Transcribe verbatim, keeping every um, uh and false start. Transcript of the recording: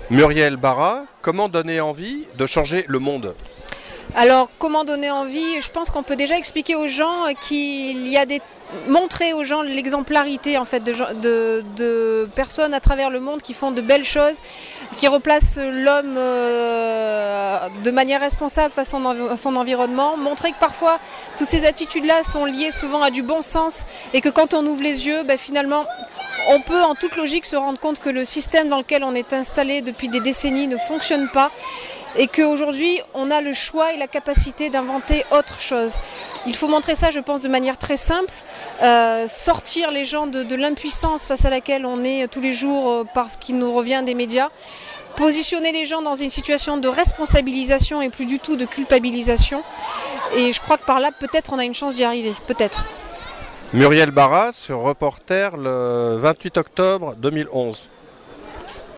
Muriel Barra, comment donner envie de changer le monde? Alors, comment donner envie? Je pense qu'on peut déjà expliquer aux gens qu'il y a des... montrer aux gens l'exemplarité en fait de, de, de personnes à travers le monde qui font de belles choses, qui replacent l'homme euh, de manière responsable face à son environnement. Montrer que parfois toutes ces attitudes-là sont liées souvent à du bon sens et que quand on ouvre les yeux, ben, finalement, on peut en toute logique se rendre compte que le système dans lequel on est installé depuis des décennies ne fonctionne pas. Et qu'aujourd'hui, on a le choix et la capacité d'inventer autre chose. Il faut montrer ça, je pense, de manière très simple, euh, sortir les gens de, de l'impuissance face à laquelle on est tous les jours euh, parce qu'il nous revient des médias, positionner les gens dans une situation de responsabilisation et plus du tout de culpabilisation. Et je crois que par là, peut-être, on a une chance d'y arriver, peut-être. Muriel Barra sur Reporter le vingt-huit octobre deux mille onze.